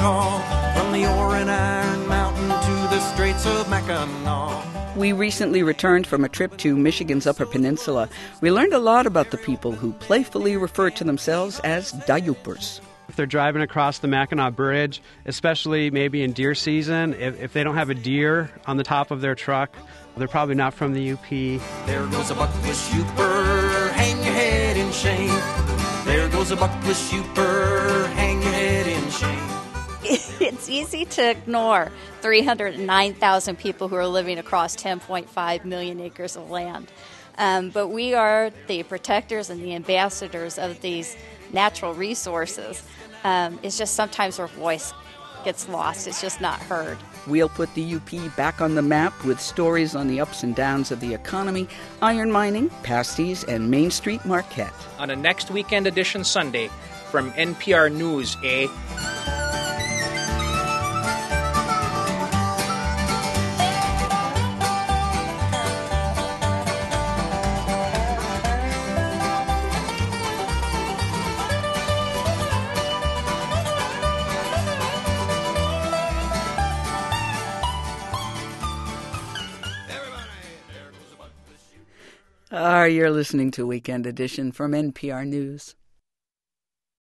tall, from the ore and iron mountain to the Straits of Mackinac. We recently returned from a trip to Michigan's Upper Peninsula. We learned a lot about the people who playfully refer to themselves as Dayupers. If they're driving across the Mackinac Bridge, especially maybe in deer season, if they don't have a deer on the top of their truck, they're probably not from the UP. There goes a buckless Youper, hang your head in shame. There goes a buckless Youper, hang your head in shame. It's easy to ignore 309,000 people who are living across 10.5 million acres of land. But we are the protectors and the ambassadors of these natural resources. It's just sometimes our voice gets lost. It's just not heard. We'll put the UP back on the map with stories on the ups and downs of the economy, iron mining, pasties, and Main Street Marquette. On a next weekend edition Sunday from NPR News, You're listening to Weekend Edition from NPR News.